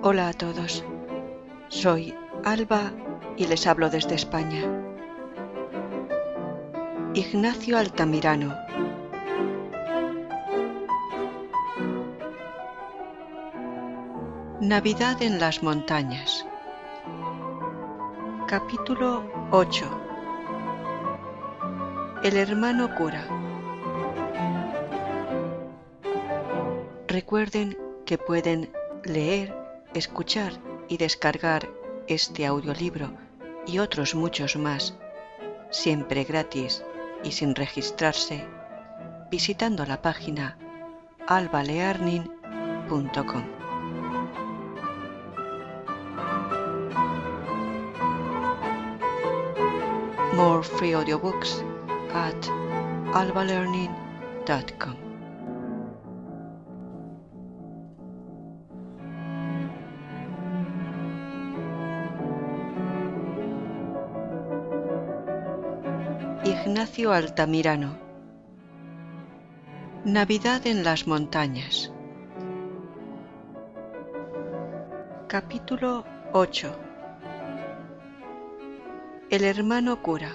Hola a todos, soy Alba y les hablo desde España. Ignacio Altamirano. Navidad en las montañas. Capítulo 8. El hermano cura. Recuerden que pueden leer, escuchar y descargar este audiolibro y otros muchos más, siempre gratis y sin registrarse, visitando la página albalearning.com. More free audiobooks at albalearning.com. Ignacio Altamirano. Navidad en las montañas. Capítulo 8. El hermano cura.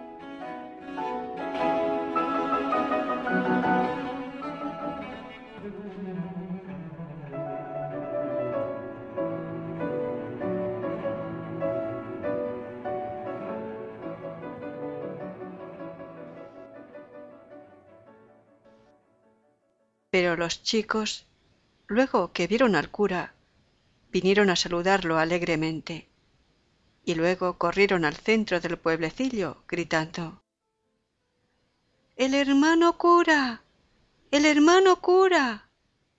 Pero los chicos, luego que vieron al cura, vinieron a saludarlo alegremente, y luego corrieron al centro del pueblecillo, gritando: ¡El hermano cura! ¡El hermano cura!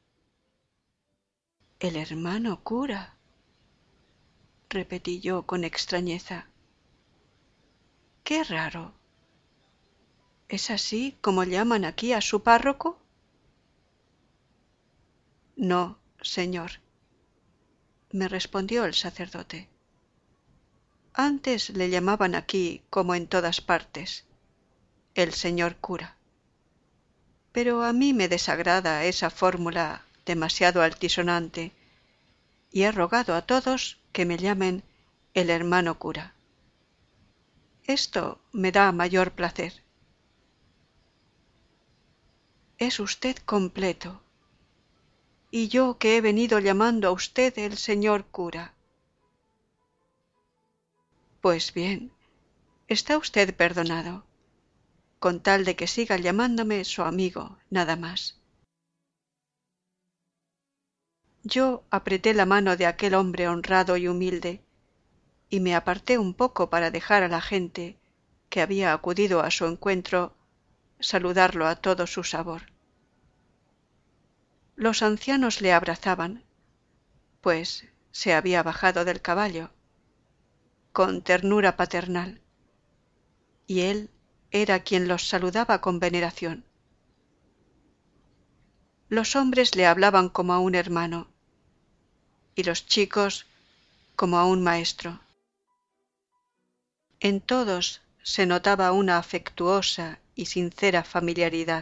«¿El hermano cura?», repetí yo con extrañeza. ¡Qué raro! ¿Es así como llaman aquí a su párroco? No, señor, me respondió el sacerdote. Antes le llamaban aquí, como en todas partes, el señor cura. Pero a mí me desagrada esa fórmula demasiado altisonante y he rogado a todos que me llamen el hermano cura. Esto me da mayor placer. Es usted completo, y yo que he venido llamando a usted el señor cura. Pues bien, está usted perdonado, con tal de que siga llamándome su amigo, nada más. Yo apreté la mano de aquel hombre honrado y humilde, y me aparté un poco para dejar a la gente que había acudido a su encuentro saludarlo a todo su sabor. Los ancianos le abrazaban, pues se había bajado del caballo, con ternura paternal, y él era quien los saludaba con veneración. Los hombres le hablaban como a un hermano, y los chicos como a un maestro. En todos se notaba una afectuosa y sincera familiaridad.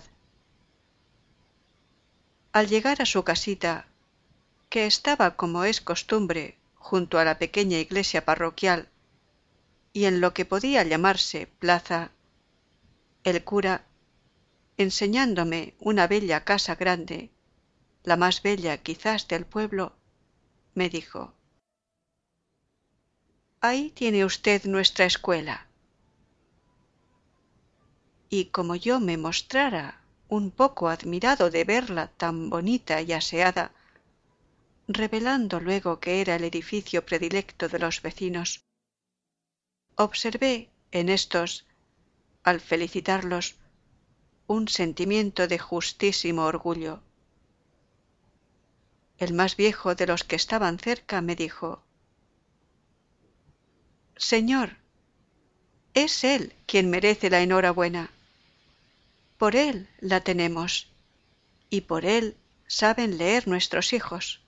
Al llegar a su casita, que estaba como es costumbre junto a la pequeña iglesia parroquial y en lo que podía llamarse plaza, el cura, enseñándome una bella casa grande, la más bella quizás del pueblo, me dijo: «Ahí tiene usted nuestra escuela». Y como yo me mostrara un poco admirado de verla tan bonita y aseada, revelando luego que era el edificio predilecto de los vecinos, observé en éstos, al felicitarlos, un sentimiento de justísimo orgullo. El más viejo de los que estaban cerca me dijo: «Señor, es él quien merece la enhorabuena. Por él la tenemos, y por él saben leer nuestros hijos.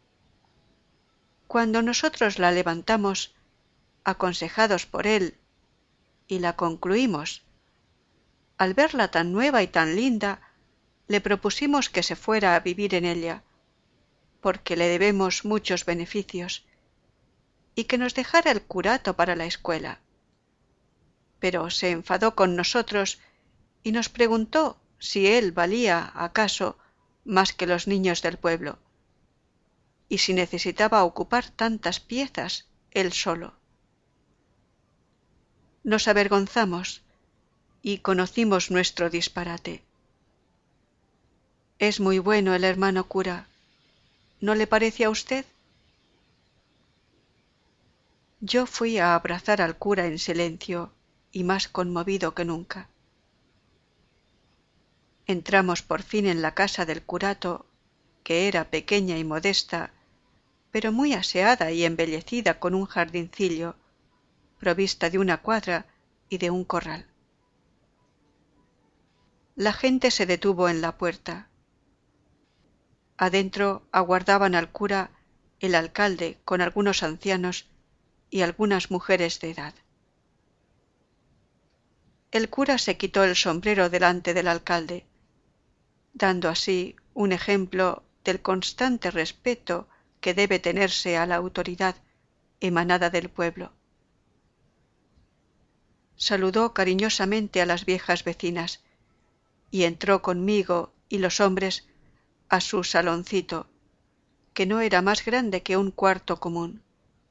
Cuando nosotros la levantamos, aconsejados por él, y la concluimos, al verla tan nueva y tan linda, le propusimos que se fuera a vivir en ella, porque le debemos muchos beneficios, y que nos dejara el curato para la escuela. Pero se enfadó con nosotros y nos preguntó si él valía acaso más que los niños del pueblo, y si necesitaba ocupar tantas piezas él solo. Nos avergonzamos y conocimos nuestro disparate. Es muy bueno el hermano cura, ¿no le parece a usted? Yo fui a abrazar al cura en silencio y más conmovido que nunca. Entramos por fin en la casa del curato, que era pequeña y modesta, pero muy aseada y embellecida con un jardincillo, provista de una cuadra y de un corral. La gente se detuvo en la puerta. Adentro aguardaban al cura, el alcalde con algunos ancianos y algunas mujeres de edad. El cura se quitó el sombrero delante del alcalde, dando así un ejemplo del constante respeto que debe tenerse a la autoridad emanada del pueblo. Saludó cariñosamente a las viejas vecinas y entró conmigo y los hombres a su saloncito, que no era más grande que un cuarto común.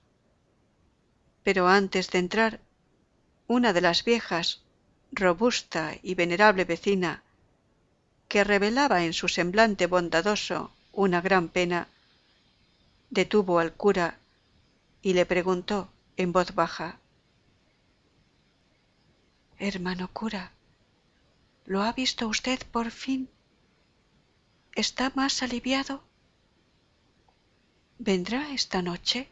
Pero antes de entrar, una de las viejas, robusta y venerable vecina, que revelaba en su semblante bondadoso una gran pena, detuvo al cura y le preguntó en voz baja: «Hermano cura, ¿lo ha visto usted por fin? ¿Está más aliviado? ¿Vendrá esta noche?»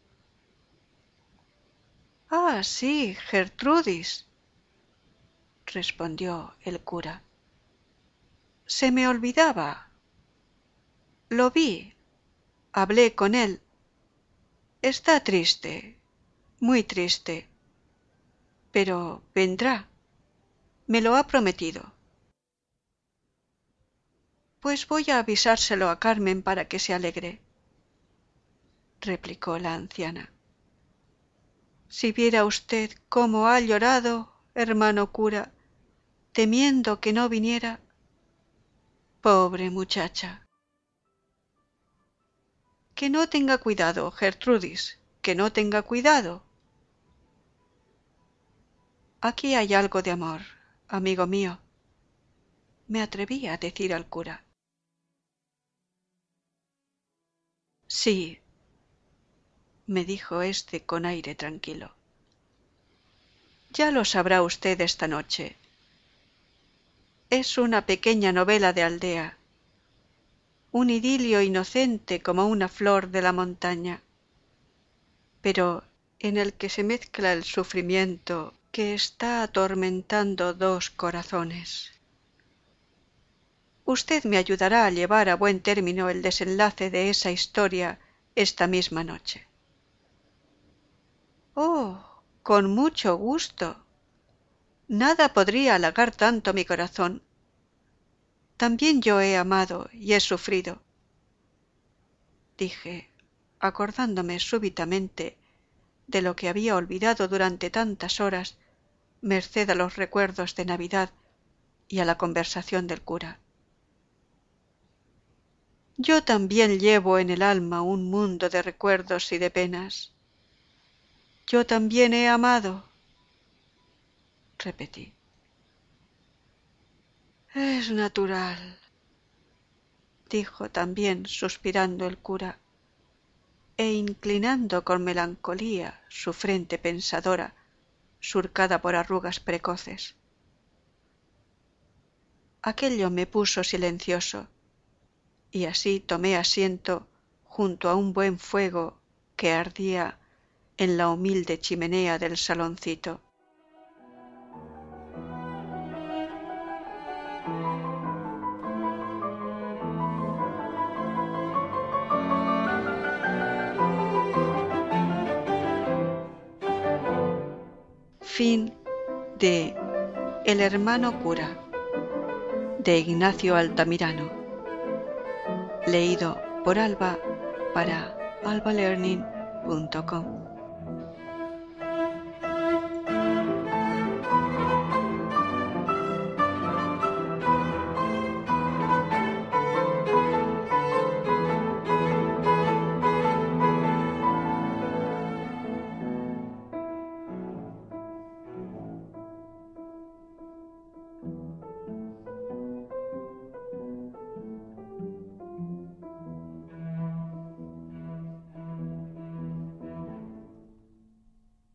«Ah, sí, Gertrudis», respondió el cura. «Se me olvidaba. Lo vi, hablé con él. Está triste, muy triste, pero vendrá. Me lo ha prometido». «Pues voy a avisárselo a Carmen para que se alegre», replicó la anciana. «Si viera usted cómo ha llorado, hermano cura, temiendo que no viniera. Pobre muchacha». «Que no tenga cuidado, Gertrudis, que no tenga cuidado. Aquí hay algo de amor, amigo mío», me atreví a decir al cura. «Sí», me dijo éste con aire tranquilo. «Ya lo sabrá usted esta noche. Es una pequeña novela de aldea, un idilio inocente como una flor de la montaña, pero en el que se mezcla el sufrimiento que está atormentando dos corazones. Usted me ayudará a llevar a buen término el desenlace de esa historia esta misma noche». «Oh, con mucho gusto. Nada podría halagar tanto mi corazón. También yo he amado y he sufrido», dije, acordándome súbitamente de lo que había olvidado durante tantas horas, merced a los recuerdos de Navidad y a la conversación del cura. «Yo también llevo en el alma un mundo de recuerdos y de penas. Yo también he amado», repetí. «Es natural», dijo también suspirando el cura, e inclinando con melancolía su frente pensadora, surcada por arrugas precoces. Aquello me puso silencioso, y así tomé asiento junto a un buen fuego que ardía en la humilde chimenea del saloncito. Fin de El hermano cura, de Ignacio Altamirano, leído por Alba para albalearning.com.